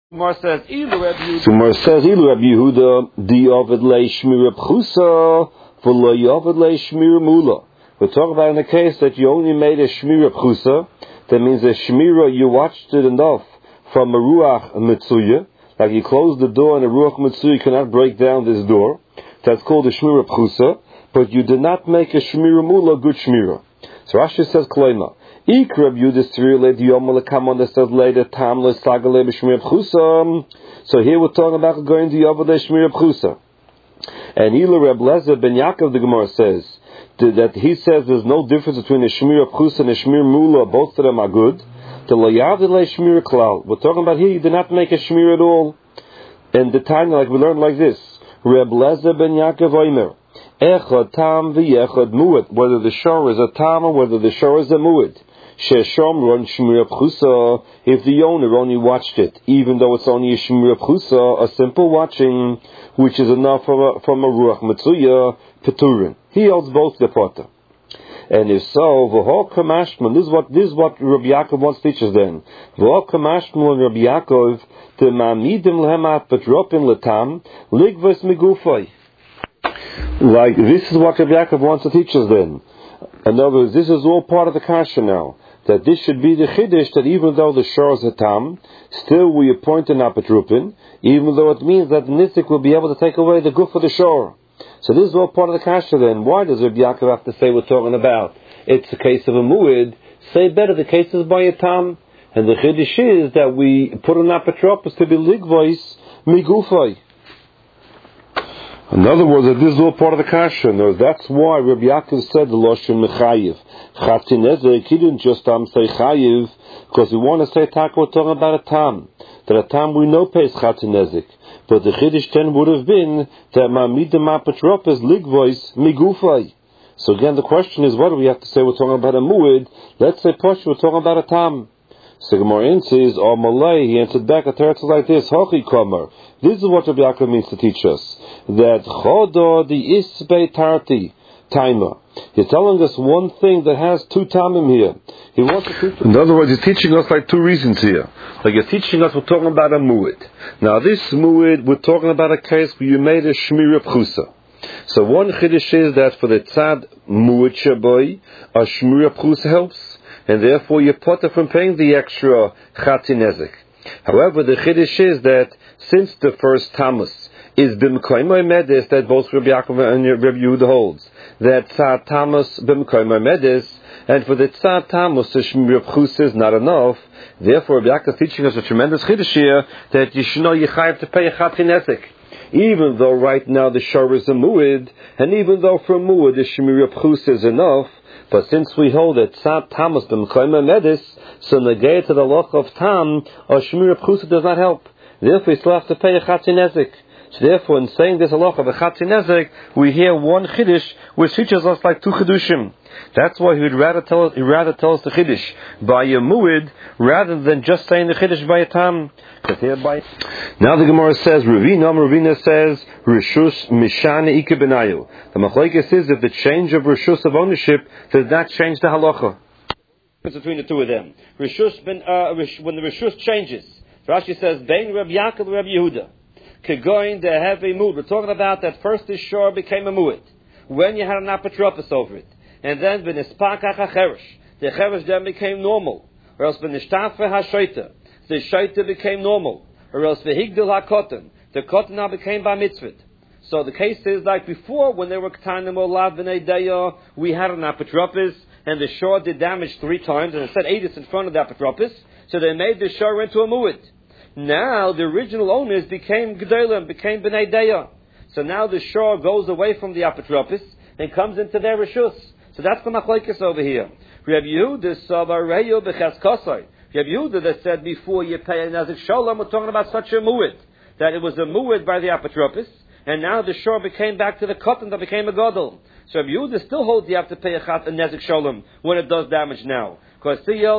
Mar says, So Mar says, Ilu Rabbi Yehuda, di Ovid le Shmira Pchusa, v'lo Yovid le Shmira Mula. We're talking about in the case that you only made a Shmira Pchusa. That means a Shmira, you watched it enough from a Ruach Mitzuya, like you closed the door and a Ruach Mitzuya cannot break down this door. That's called a Shmira Pchusa. But you did not make a Shmira Mula, good Shmira. So Rashi says, Kloima. So here we're talking about going to Yavadeh Shmira Pchusa. And Ila Reb Lezer ben Yaakov, the Gemara says, that he says there's no difference between a Shmira Pchusa and a Shmira Mula, both of them are good. We're talking about here, you did not make a Shmira at all. And the time, like we learned like this, Reb Lezer ben Yaakov Omer, Echad tam v'yechad mu'ed, whether the shor is a tam or whether the shor is a mu'ed. Sheshom run Shmira Pchusa, if the owner only watched it, even though it's only a Shmira Pchusa, a simple watching, which is enough from a Ruach Mitzuya, Peturin. He holds both the potter. And if so, V'ho Kamashman, this is what Rabbi Yaakov wants to teach us then. V'ho Kamashman and Rabbi Yaakov, the Ma'amidim Lehemat Petropin Letam, Ligvas Megufay. Like, this is what Rabbi Yaakov wants to teach us then. In other words, this is all part of the kasha now. That this should be the chiddush that even though the shor is a tam, still we appoint an apetrupin, even though it means that the nitzik will be able to take away the guf of the shor. So this is all part of the kasha then. Why does Rabbi Yaakov have to say we're talking about? It's a case of a mu'id. Say better, the case is by a tam. And the chiddush is that we put an apetropus to be ligvois migufai. In other words, that this is all part of the kasha. That's why Rabbi Yaakov said the Loshen Mechayiv. Chatinezek, he didn't just say Chayiv, because we want to say Taka, we're talking about a tam. That a tam we know pays Chatinezek. But the Chiddush then would have been that Ma'amidim Apetropes Ligvois Migufai. So again, the question is, what do we have to say? We're talking about a mu'id. Let's say Posh, we're talking about a tam. So Gemara answers, or Malay, he answered back a teretz like this, Hochi Komer. This is what Rabbi Yaakov means to teach us. That Chodo the Isbei Tarti Taima. He's telling us one thing that has two tamim here. He wants to teach us. In other words, he's teaching us like two reasons here. Like he's teaching us, we're talking about a mu'id. Now this mu'id, we're talking about a case where you made a Shmira Pchusa. So one chiddush is that for the tzad mu'id shaboy, a Shmira Pchusa helps. And therefore you put it from paying the extra chatinezek. However, the chiddush is that since the first tamus is b'mkoymay medes, that both Rabbi Yaakov and Rabbi Yehuda holds, that tzad tamus b'mkoymay medes, and for the tzad tamus the Shmira Pchusa is not enough. Therefore, Rabbi Yaakov is teaching us a tremendous chiddush here that you should know you have to pay a chatinezek. Even though right now the shor is a mu'id, and even though for a mu'id the Shmira Pchusa is enough. But since we hold that tzad tamus b'mkoymay medis, so negate to the loch of tam, or Shmira Pchusa does not help. Therefore, we still have to pay a chatinezek. So therefore, in saying this halach of a chatinezek, we hear one chiddush which teaches us like two chidushim. That's why he'd rather tell us the chiddush by a mu'id rather than just saying the chiddush by a tam. Now the Gemara says, Ravina says, Rishus Mishane Ike Benayu. The Machlokes is if the change of Rishus of ownership does not change the halacha. Between the two of them. When the Rishus changes, Rashi says, Bein Reb Yaakov Reb Yehuda. Kegoin to have a mu'id. We're talking about that first the shor became a mu'id. When you had an apotropos over it. And then v'nispakach ha-cheresh. The cheresh then became normal. Or else v'nishtafe ha-shoita. The shoita became normal. Or else v'higdil ha-kotan. The kotan now became bar mitzvah. So the case is like before, when they were ketanim olav b'nei deya, we had an apotropos, and the shor did damage 3 times, and it said edus in front of the apotropos, so they made the shor into a mu'id. Now the original owners became gedolim, became b'nei deya. So now the shor goes away from the apotropos and comes into their rishus. So that's the machlokes over here. Rabbi Yehuda savar reyo b'cheskosai. Rabbi Yehuda that said before you pay a nazik shalom, we're talking about such a mu'id, that it was a mu'id by the apotropos, and now the shor became back to the cotton that became a gadol. So Rabbi Yehuda still holds you have to pay a nezik shalom when it does damage now, because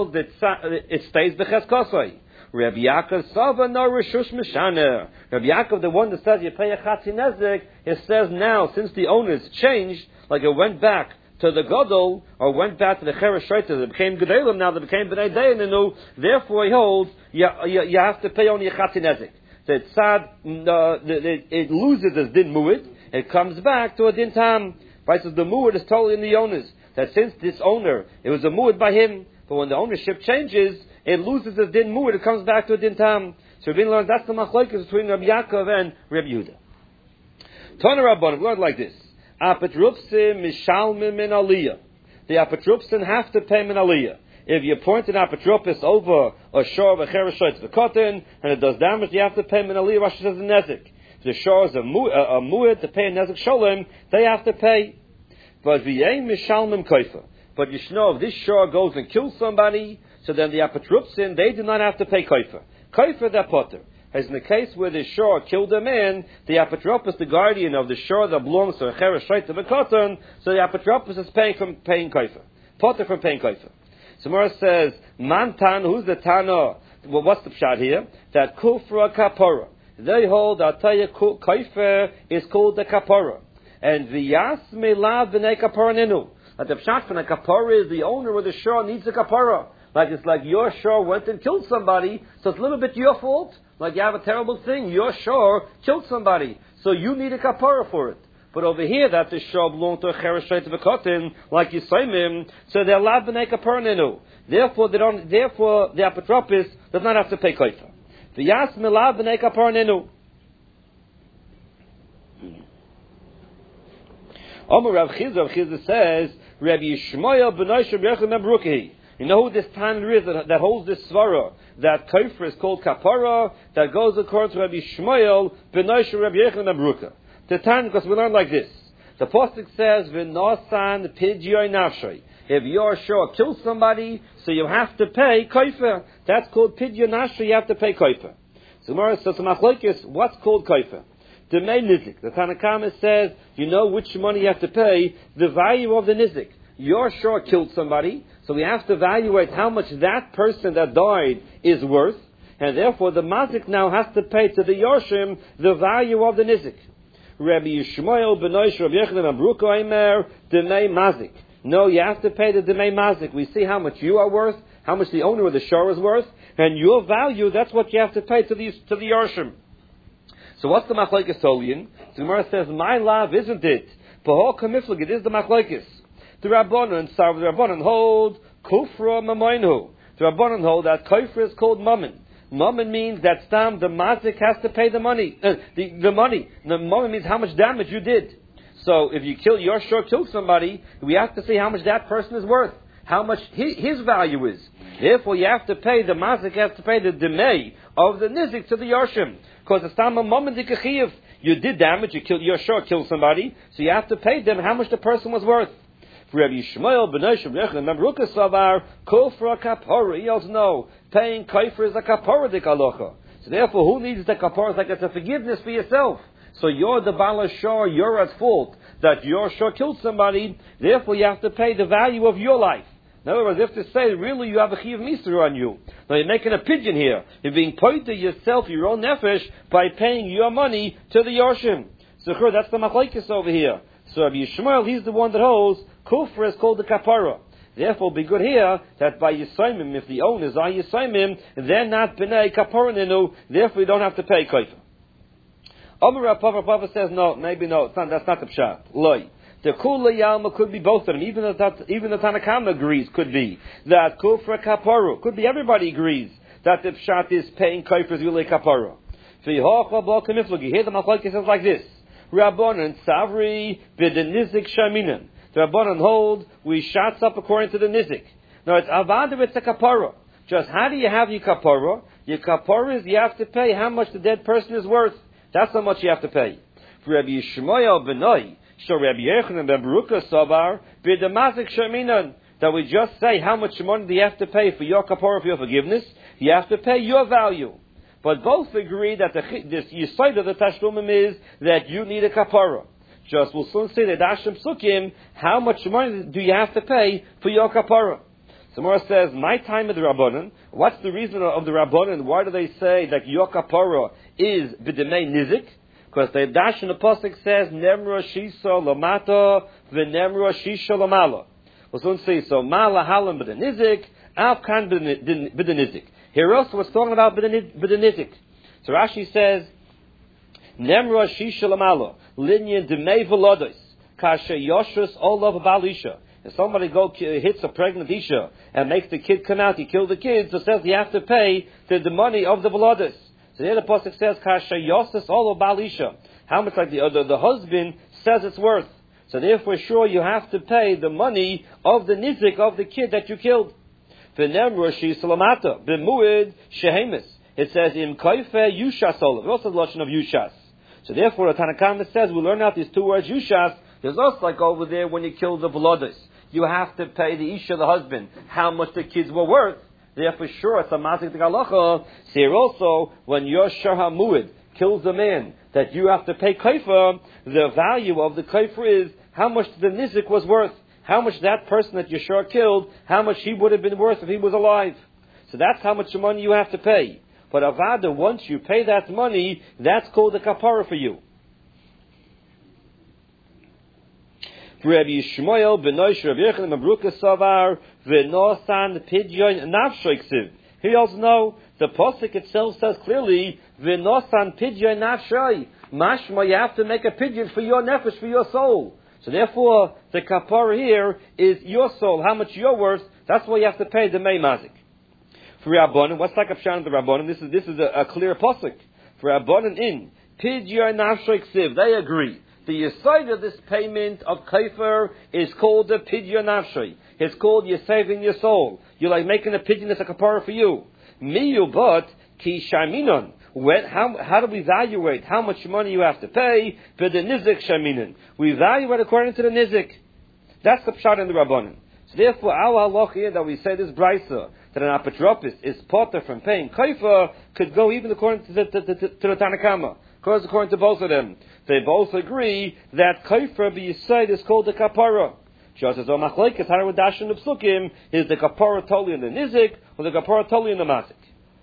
it stays b'cheskosai. Rabbi Yaakov Sava no Rishus Mishaner. Rabbi Yaakov, the one that says you pay a chatinezek, it says now, since the owners changed, like it went back to the Gadol, or went back to the Cheresh Shaita, they became Gedalim, now they became B'nai Dayaninu, therefore he holds, you have to pay only a Chatzin Nezik. So it's sad, it loses as Din Mu'id, it comes back to a Din Tam. Right, so the Mu'id is totally in the owners. That since this owner, it was a Mu'id by him, but when the ownership changes, it loses as Din Mu'id, it comes back to a Din Tam. So Rabbi learns that's the machlokes between Rabbi Yaakov and Rabbi Yehuda. Tana Rabbanan, we learned like this. Apetrupsim mishalmim min aliyah. The apetrupsim have to pay min aliyah. If you appoint an apetropis over a shor of a cheresh to the cotton, and it does damage, you have to pay min aliyah. Rashi says a nezik. If the shor is a mu'id to pay a nezik sholem, they have to pay. But v'yein mishalmim koifa. But you should know, if this shor goes and kills somebody, so then the apetrupsim, they do not have to pay koifa. Koifa, they're potter. As in the case where the shor killed a man, the apotropos, the guardian of the shor that belongs to a cheresh shait of a cotton, so the apotropos is paying koifa. Potter from paying koifa. So Mora says, Mantan, who's the Tana? Well, what's the pshat here? That kufra kapora. They hold that koifa is called the kapora. And the yas melav b'nei kapora ninu. That the pshat from the kapora is the owner of the shor needs a kapora. Like it's like your shor went and killed somebody, so it's a little bit your fault. Like you have a terrible thing, your shor killed somebody, so you need a kapara for it. But over here, that the shor belonged to a cheresh shait of a cotton, like Yisraimim, so they're allowed to make a kapara. Therefore, the apotropis does not have to pay koifa. The yas melav b'nei kapara nenu. Omer Rav Chizah says, Rabbi Yishmael b'nai Rabbi Yochanan ben Berukahi. You know who this Tanner is that holds this svara, that kofer is called kapara, that goes according to Rabbi Shmuel, b'nai Rabbi Yochanan ben Berukahi. The Tanner, because we learn like this. The Pasuk says, v'nosan pidyoy nafshay. If your shor kills somebody, so you have to pay kofer. That's called pidyoy nafshay, you have to pay kofer. So Mara says, what's called kofer? The main nizik. The Tanna Kama says, you know which money you have to pay, the value of the nizik. Your shor killed somebody, so we have to evaluate how much that person that died is worth, and therefore the mazik now has to pay to the Yoshim the value of the nizik. Rabbi Yishmael b'nai Rabbi Yochanan ben Berukahi Aimer demei mazik. No, you have to pay the demei mazik. We see how much you are worth, how much the owner of the shor is worth, and your value, that's what you have to pay to the Yoshim. So what's the machlokes Solian? The Gemara says, my love, isn't it? Pahol kamiflig, it is the machlokes. The Rabbanan hold kufra mamoinu. The Rabbanan hold that kufra is called mammon. Mammon means that stam the mazik has to pay the money. The money. The mammon means how much damage you did. So if you your shor killed somebody, we have to see how much that person is worth, how much his value is. Therefore, you have to pay the mazik has to pay the demei of the nizik to the yoshim, because the stam mammon dikachiv. You did damage. Your shor killed somebody, so you have to pay them how much the person was worth. Rabbi Yishmael b'nai Rabbi Yochanan ben Berukahi savar kofra kapora. He also know paying kofer is a kapora dik halacha. So therefore, who needs the kapora? It's like it's a forgiveness for yourself. So you're the bala shor. You're at fault that your shor killed somebody. Therefore, you have to pay the value of your life. In other words, you have to say, really, you have a chiv mister on you. Now you're making a pigeon here. You're being paid to yourself, your own nefesh, by paying your money to the yoshim. So that's the machlokes over here. So Rabbi Yishmael, he's the one that holds kufra is called the kapara. Therefore, it'll be good here that by Yisraimim, if the owners are Yisraimim, they're not b'nei kapara ninu. Therefore, you don't have to pay kofer. Amar Papa says no, maybe no. That's not the pshat. Loi. The kula yalma could be both of them. Even the Tanna Kama agrees could be that kufra kaparu. Could be everybody agrees that the pshat is paying kofer is really kapara. Here the machlokes says like this. Rabbanan savri b'denizik shaminan. The Rabbanan hold we shots up according to the nizik. Now it's avada, it's a kapara. Just how do you have your kapara? Your kapara is you have to pay how much the dead person is worth. That's how much you have to pay. For Rabbi Yishmael b'nai, so Rabbi Yochanan ben Berukahi savar b'denizik shaminan. That we just say how much money do you have to pay for your kapara, for your forgiveness. You have to pay your value. But both agree that this yesod of the tashlumim is that you need a kapara. Just we'll soon say that Hashem Sukkim, how much money do you have to pay for your kapara? Samara says, my time of the Rabbanan, what's the reason of the Rabbanan? Why do they say that your kapara is b'demei nizik? Because the dash in the pasuk says nemra shisa lamata v'nemra shisha lamala. Well, so say so mala halam b'denizik avkan b'denizik. Here also was talking about b'denizik. So Rashi says nemra shisha lamala linyan demei v'lodos kasha yoshus olav balisha. If somebody hits a pregnant isha and makes the kid come out, he killed the kid, so it says you have to pay the money of the v'lodos. So here the pasuk says kasha yoshus olav balisha. How much like the husband says it's worth. So therefore, sure, you have to pay the money of the nizik of the kid that you killed. V'nemra shisalamata b'muid shehemis. It says im kaife yushas olav. Also the lotion of yushas. So therefore, the Tanna Kamma says we learn out these two words yushas. There's also like over there when you kill the v'lodos, you have to pay the isha, the husband, how much the kids were worth. Therefore, sure, it's a mazik t'galacha. Here also, when your shah muid kills a man that you have to pay kaifa, the value of the kaifa is how much the nizik was worth, how much that person that Yeshua killed, how much he would have been worth if he was alive. So that's how much money you have to pay. But avada, once you pay that money, that's called a kapara for you. Rabbi Yishmael b'noish Rabbi Yochanan Mabruka Savar v'nosan pidyon nafshoiksiv. Here you also know the pasuk itself says clearly v'nosan pidyon nafshoy. Mashma, you have to make a pidyon for your nefesh, for your soul. So therefore, the kapara here is your soul, how much you're worth. That's why you have to pay the mei mazik. For Rabbanan, what's like Pshan of the Rabbanan? This is a clear pasuk. For Rabbanan in pidyon nafshoiksiv, they agree. The yesod of this payment of kaifer is called the pidyon nafshay. It's called you're saving your soul. You're like making a pidyon that's a kapara for you. Miyu but ki shaminon. How do we evaluate how much money you have to pay? For the nizik shaminon. We evaluate according to the nizik. That's the pshat in the Rabbanan. So therefore, our halach here that we say this brisa that an apotropis is potter from paying kaifer could go even according to the Tanna Kamma. Because according to both of them, they both agree that kaifer b'yisayid is called the kapara. Just as Omachlekes Harawadash and the Psukim is the kapara totally in the nizik or the kapara totally in the mazik.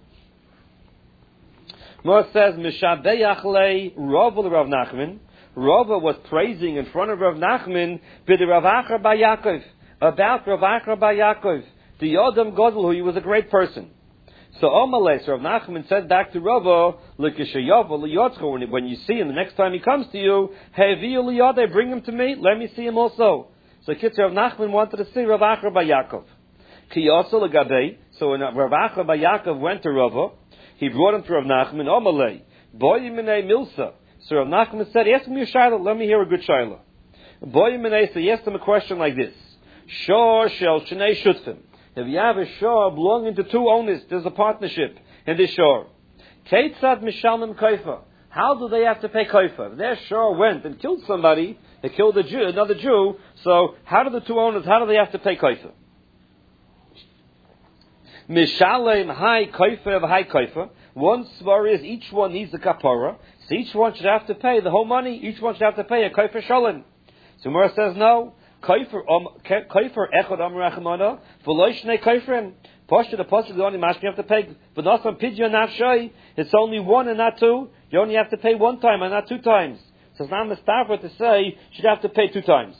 Mor says Mishabeyach le Rava Rav Nachman. Rava was praising in front of Rav Nachman b'di Rav Acher bar Yaakov, about Rav Acher bar Yaakov, the Yodam Godel, who he was a great person. So Omales, Rav Nachman said back to Rava, when you see him the next time he comes to you, bring him to me, let me see him also. So Kitzur Rav Nachman wanted to see Rav Acher bar Yaakov. So when Rav Acher bar Yaakov went to Rava, he brought him to Rav Nachman, Omalei, Boy Minei Milsa. So Rav Nachman said, ask me a shayla, let me hear a good shayla. Boy Minei, so he asked him a question like this. Shor shel shnei shutfim. If you have a shore belonging to two owners, there's a partnership in this shore. Keitzad mishalmim kaifa. How do they have to pay kaifa? If their shore went and killed somebody, they killed another Jew, so how do the two owners, how do they have to pay kaifa? Mishalem hai kaifa of hai kaifa. One svar is each one needs a kapara, so each one should have to pay the whole money, each one should have to pay a kaifa shalom. So Mura says no. Kaifer echad amar achmana v'lo shnei kaiferim. Pasha the pasuk the only mashkin you have to pay. But not on pidyon nafshay. It's only one and not two. You only have to pay one time and not two times. So it's not mistafa to say you should have to pay two times.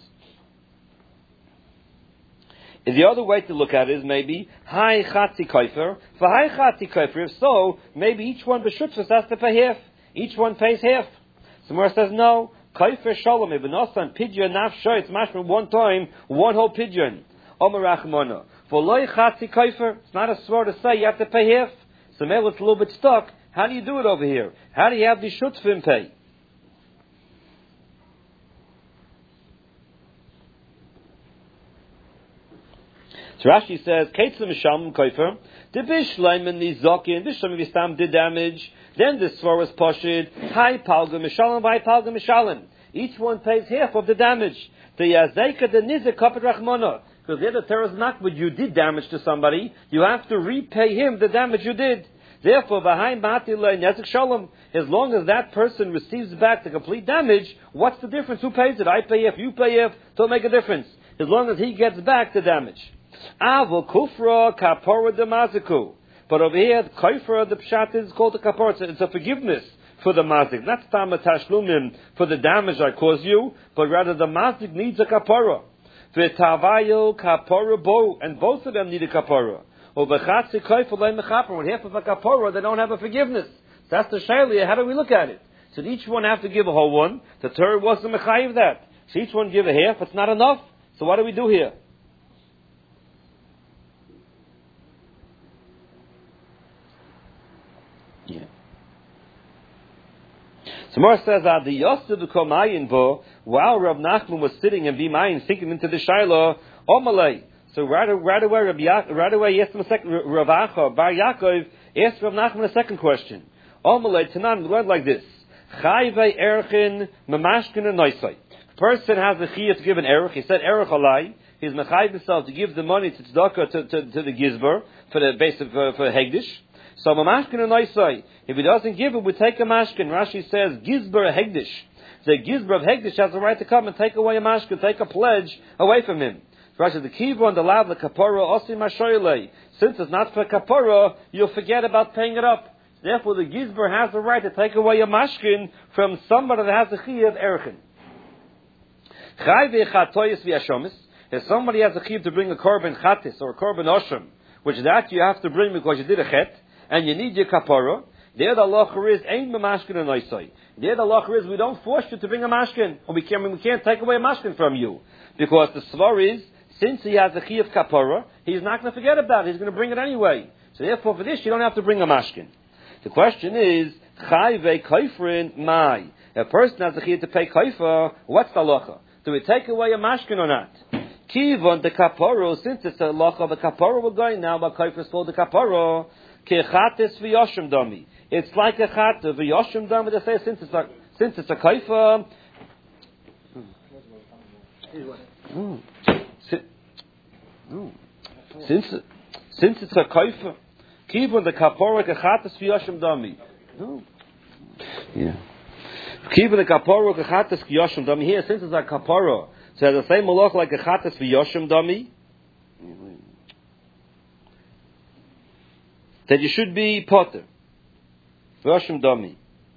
And the other way to look at it is maybe hai chatzi kaifer for hai chatzi kaifer. If so, maybe each one b'shutzvus has to pay half. Each one pays half. So Mura says no. Kaifer shalom ibnosan pidyon nafshay. It's mashma one time, one whole pidyon. Omer rachmana. For loy chatzi kaifer. It's not a swear to say you have to pay half. So maybe it's a little bit stuck. How do you do it over here? How do you have the shutzvim pay? So Rashi says, Keitzim Mishalmim Kaifer, the Bishleim and the Zokin, Bishleim Vistam did damage, then the Svar was Poshid, Hai Palga Mishalim, Hai Palga Mishalim. Each one pays half of the damage. The Yazeka, the Nizek, Kapit Rachmana. Because the other terrorist nakbud, you did damage to somebody, you have to repay him the damage you did. Therefore, behind Matilay Nezik Shalom, as long as that person receives back the complete damage, what's the difference? Who pays it? I pay half, you pay half, don't make a difference. As long as he gets back the damage. Avo kufra kapora demaziku. But over here, the kaifer, the pshat is called the kapara. It's a forgiveness for the mazik, not stam tashlumim for the damage I caused you, but rather the mazik needs a kapara. V'tavayo kapara bo, and both of them need a kapara. Or b'chatzi kaifer leim mechaper. When half of a kapara, they don't have a forgiveness. So that's the shayla. How do we look at it? So each one have to give a whole one. The Torah wasn't mechayiv that. So each one give a half. It's not enough. So what do we do here? Yeah. So Mor says that the Yosef become ayin bo while Rav Nachman was sitting and be mayin thinking into the shayla omalei. So right away, he asked him a second. Rav Acha Bar Yaakov asked Rav Nachman a second question. Omalei Tanan, we learned like this: Chayvei erchin mamashkin and noisai. Person has a chiyah to give an erech. He said erech alai. He's mechayiv himself to give the money to tzedakah to the gizber for the base of for hegdish. So mamashkin and noisai. If he doesn't give it, we take a mashkin. Rashi says gizber a hegdish. The gizber of hegdish has the right to come and take away a mashkin, take a pledge away from him. Rashi the kiva and the lav the kapara osim mashoyle. Since it's not for kapara, you'll forget about paying it up. Therefore, the gizber has the right to take away a mashkin from somebody that has the chiyah of erchin. If somebody has a chiyuv to bring a korban chatis or a korban osham, which that you have to bring because you did a chet, and you need your kapara, there the halacha is ein b'mashkin and oisai. There the halacha is we don't force you to bring a mashkin, or we can't take away a mashkin from you, because the svar is since he has a chiyuv kapara, he's not going to forget about it. He's going to bring it anyway. So therefore, for this you don't have to bring a mashkin. The question is chayvei kaifrin mai. A person has a chiyuv to pay kaifa. What's the halacha? Do we take away a mashkin or not? Kivon the kaparo, since it's a halacha of a kaparo, we're going now. But kaifa is called the kaparo. Kechates v'yoshim dami. It's like a chat v'yoshim dami. They say since it's a kaifa. Since it's a kaifa. Kivon the kaparo kechates v'yoshim dami. Yeah. Kivon the kaparo kechates v'yoshim dami. Here, since it's a kaparo, so it has the same malach like a chatas v'yoshim dami, that you should be potter. V'yoshim dami.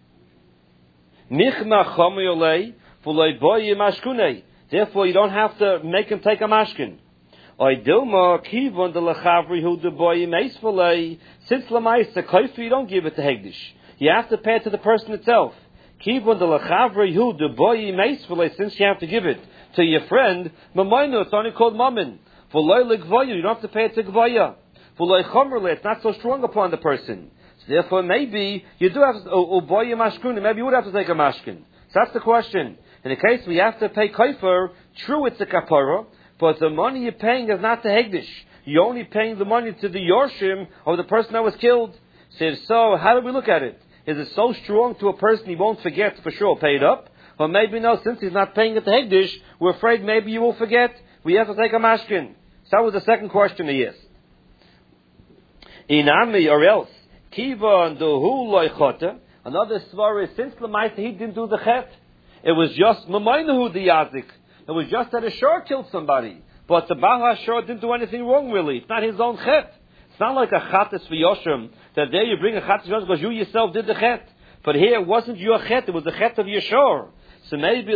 Michna chomi olei v'loi boyi mashkunei. Therefore, you don't have to make him take a mashkin. Oy dilma kivon de lechavri hu de boyi meis v'lei. Since lamais the koifer, you don't give it to hegdish. You have to pay it to the person itself. Kivon de lechavri hu de boyi meis v'lei. Since you have to give it to your friend, Mamayno, it's only called Mammon. V'loi legvoya, you don't have to pay it to Gvoya. V'loi chomerle, it's not so strong upon the person. So therefore, maybe you do have to, Uboya mashkun, maybe you would have to take a mashkin. So that's the question. In the case we have to pay kaifer, true it's a kapara, but the money you're paying is not the hegdish. You're only paying the money to the yorshim of the person that was killed. So if so, how do we look at it? Is it so strong to a person he won't forget for sure, pay it up? Or maybe no, since he's not paying it to hegdish, we're afraid maybe you will forget. We have to take a mashkin. So that was the second question he asked. Inami, or else, kiva and duhu loichota. Another svar is since Lamaita he didn't do the chet. It was just Mamainahu the yazik. It was just that a shor killed somebody. But the Baal HaShor didn't do anything wrong really. It's not his own chet. It's not like a chatas v'yoshim, that there you bring a chatas v'yoshim because you yourself did the chet. But here it wasn't your chet, it was the chet of your shor. So maybe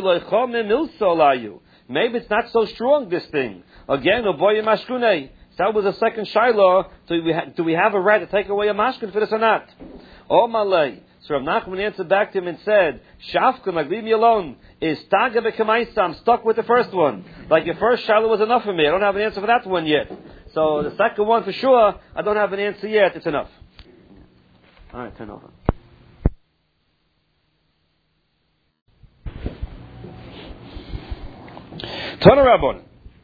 maybe it's not so strong, this thing. Again, oboye mashkunei. So that was the second shiloh. Do we have a right to take away a mashkin for this or not? Oh malay. So Rav Nachman answered back to him and said, Shafkan, like leave me alone. Is taga b'kamaisa. I'm stuck with the first one. Like your first shiloh was enough for me. I don't have an answer for that one yet. So the second one for sure, I don't have an answer yet. It's enough. All right, turn over. Tana Rabbon,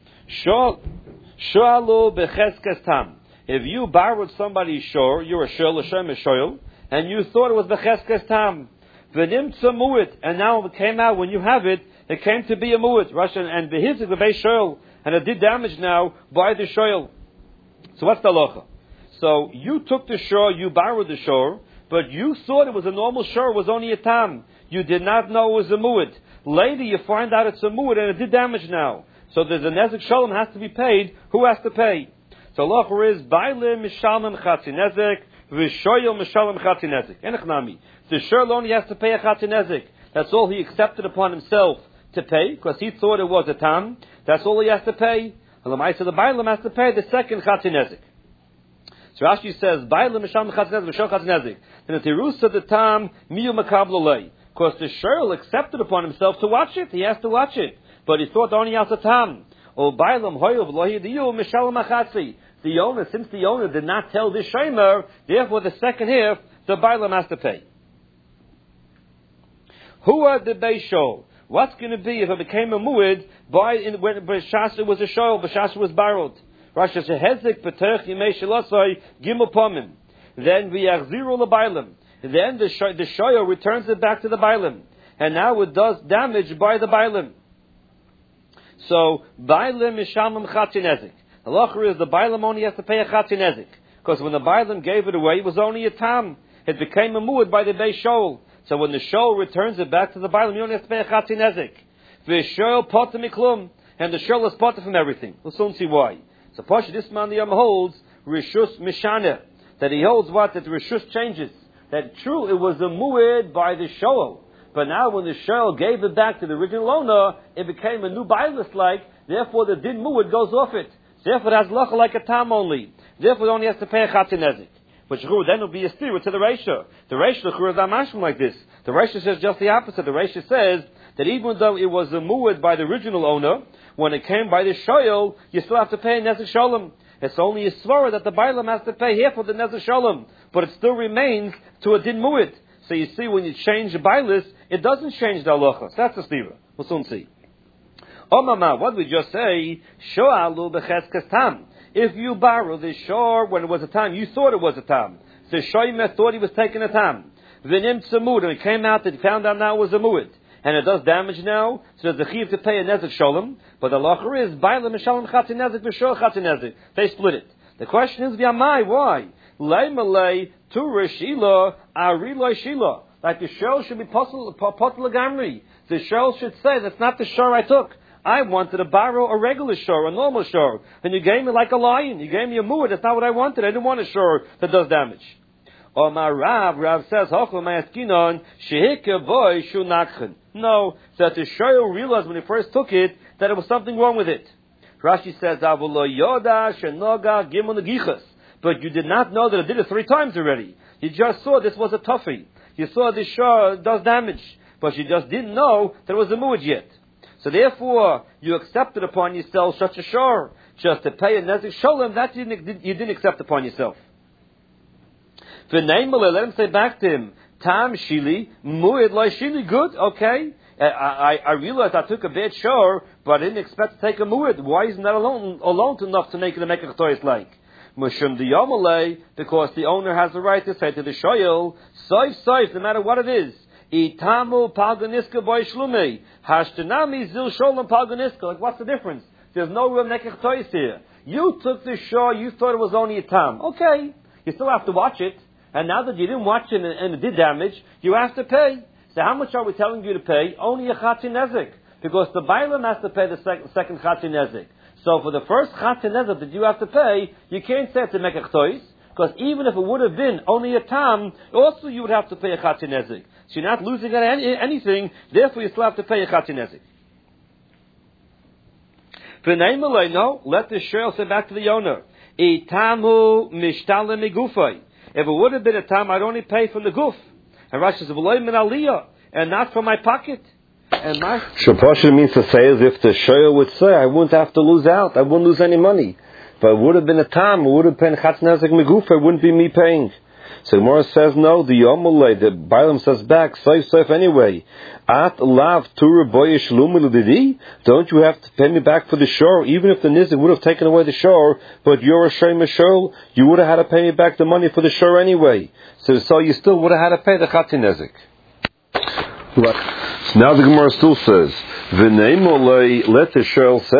Shoalu becheskes tam. If you borrowed somebody's shor, you're a shor, l'shem is shoyl, and you thought it was becheskes tam, v'nimtza mu'it, and now it came out when you have it, it came to be a mu'it, Russian, and behizik b'bei shoyl, and it did damage now by the shoyl. So what's the halacha? So you took the shor, you borrowed the shor, but you thought it was a normal shor, it was only a tam. You did not know it was a mu'it. Later you find out it's a mu'id and it did damage now. So there's a nezek shalom has to be paid. Who has to pay? So halacha is Bailim Mishalem Chatzi Nezek, Vishoyel Mishalem Chatzi Nezek. Enechnami. The shor only has to pay a Chatzi Nezek. That's all he accepted upon himself to pay, because he thought it was a tam. That's all he has to pay. So the Bailim has to pay the second Chatzi Nezek. So Rashi says, Bailim Mishalem Chatzi Nezek, Vishoyel Chatzi Nezek. Then the Tirusa the tam, Miyu Makablo Lei. Because the shor accepted upon himself to watch it. He has to watch it. But he thought only has a tam. The owner, since the owner did not tell the shomer, therefore the second half, the bailam has to pay. Who are the Beishol? What's going to be if it became a mu'id when B'shas was a shoel, B'shas was borrowed? Rashi says, Hezik B'terch Yimei Shelosai Gimel Pomim. Then we Yachziru LeBailam. Then the shoel returns it back to the bailam. And now it does damage by the bailam. So, Bailim Mishamim Chatzi Nezek. The halacha is the Bailim only has to pay a Chatzi Nezek. Because when the Bailim gave it away, it was only a tam. It became a mu'ud by the Beis Shol. So when the Shol returns it back to the Bailim, you only have to pay a Chatzi Nezek. V'shol potter miklum. And the Shol is potter from everything. We'll soon see why. So Pasha, this man the Yom holds Rishus Mishana. That he holds what? That the Rishus changes. That true, it was a mu'ud by the Shol. But now when the shol gave it back to the original owner, it became a new bailis like, therefore the din mu'ud goes off it. Therefore it has lacha like a tam only. Therefore it only has to pay a Chatzi Nezek. Which then will be a steer to the Reisha. The Reisha is amashim like this. The Reisha says just the opposite. The Reisha says that even though it was a mu'ud by the original owner, when it came by the shol, you still have to pay a Nezek Sholem. It's only a svara that the bailam has to pay half of the Nezek Sholem. But it still remains to a din mu'ud. So you see, when you change the bailis, it doesn't change the halacha. So that's the stira. We'll soon see. Omama, what did we just say? Sho'alu b'cheskas tam. If you borrow the shor when it was a tam, you thought it was a tam. The shoymer thought he was taking a tam. V'nim tzamud, and it came out that he found out now it was a mu'ud. And it does damage now, so there's a chiv to pay a nezek sholem. But the halacha is, bailam mishalem chatzi nezek v'shor chatzi nezek. They split it. The question is, v'yamai, why? Leimalei Tura Shila Ariloi Shila. Like the shell should be potel gamri. The shell should say, that's not the shor I took. I wanted to borrow a regular shor, a normal shor. And you gave me like a lion. You gave me a mu'ud. That's not what I wanted. I didn't want a shor that does damage. Omar Rav says, no, that the shor realized when he first took it, that there was something wrong with it. Rashi says, but you did not know that it did it 3 times already. You just saw this was a toughie. You saw this shor does damage. But you just didn't know there was a mu'ud yet. So therefore, you accepted upon yourself such a shor. Just to pay a nezek sholem, that you didn't accept upon yourself. Let him say back to him, Tam shili, mu'ud lo shili, good, okay. I realized I took a bad shor, but I didn't expect to take a mu'ud. Why isn't that alone enough to make it a mekach like? Mushum diyamalei, because the owner has the right to say to the shoyel, soif, no matter what it is, itamu paganiska boy shlume, hashtanami zil sholem paganiska. Like, what's the difference? There's no real nekech tois here. You took the shor, you thought it was only a tam. Okay, you still have to watch it, and now that you didn't watch it and it did damage, you have to pay. So how much are we telling you to pay? Only a Chatzi Nezek, because the bailam has to pay the second Chatzi Nezek. So for the first Chatzi Nezek that you have to pay, you can't say to make a chtois, because even if it would have been only a tam, also you would have to pay a Chatzi Nezek. So you're not losing anything, therefore you still have to pay a Chatzi Nezek. No, let the shor say back to the owner, Itamu mishtale migufay. If it would have been a tam, I'd only pay from the guf. And Rashi says, V'loy min aliyah, and not from my pocket. Shapasha means to say as if the shor would say, I wouldn't have to lose out, I wouldn't lose any money. But it would have been a tam, it would have been Chatzi Nezek Megufay, it wouldn't be me paying. So Gemara says no, the Yomalei, the Bailam says back, safe anyway. At lav tura boyish lumiludidi, don't you have to pay me back for the shor, even if the Nizik would have taken away the shor, but you're a Shema Shol, you would have had to pay me back the money for the shor anyway. So you still would have had to pay the Chatzi Nezek. Right. So now the Gemara still says, V'nei molei, let the shor say,